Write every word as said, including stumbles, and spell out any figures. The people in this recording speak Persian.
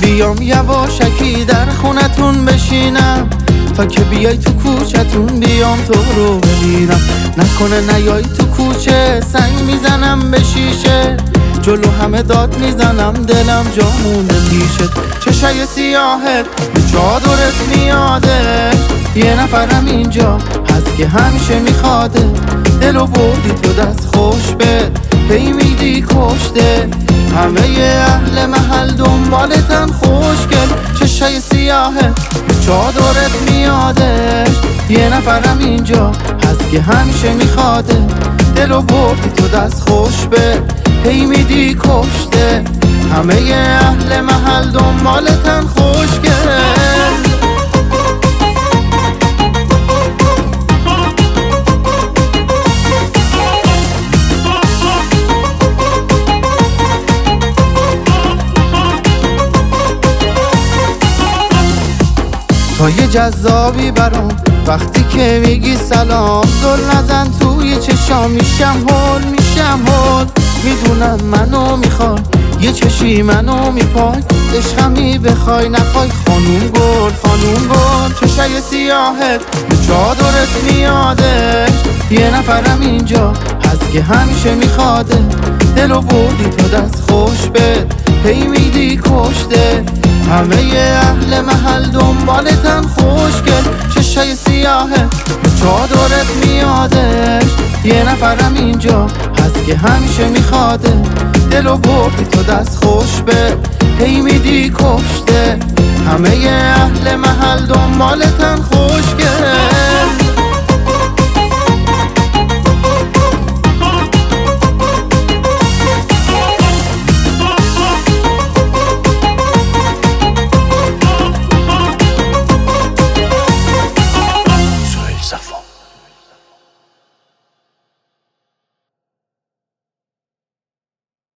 بیام یواشکی در خونتون بشینم، تا که بیای تو کوچتون بیام تو رو ببینم. نکنه نیای تو کوچه سنگ میزنم به شیشه، جلو همه داد میزنم دلم جامونه پیشت. چشای سیاهت به چادرت میاده، یه نفرم اینجا هست که همیشه میخواده. دلو بردی تو دست خوش به هی میدی کشته، همه اهل محل دنبالتن خوشگل. چشای سیاهت به چادرت میاده، یه نفرم اینجا هست که همیشه میخواده. دلو بردی تو دست خوش به هی میدی کشته، همه اهل محل دنبالتن خوشگل. تا یه جذابی برام وقتی که میگی سلام، زل نزن توی چشام میشم هول میشم هول. میدونم منو میخوای، یه چشی منو میپای، عشقمی بخوای نخوای خانوم گل خانوم گل. چشای سیاهت به چادرت میاده، یه نفرم اینجا هست که همیشه میخواده. دلو بردی تو دست خوش به هی میدی کشته، همه اهل محل دنبالتن خوشگل. چشای سیاهت به چادرت میاده، یه نفرم اینجا هست که همیشه میخواده. دلو بردی تو دست خوش به هی میدی کشته، همه اهل محل دنبالتن خوشگل.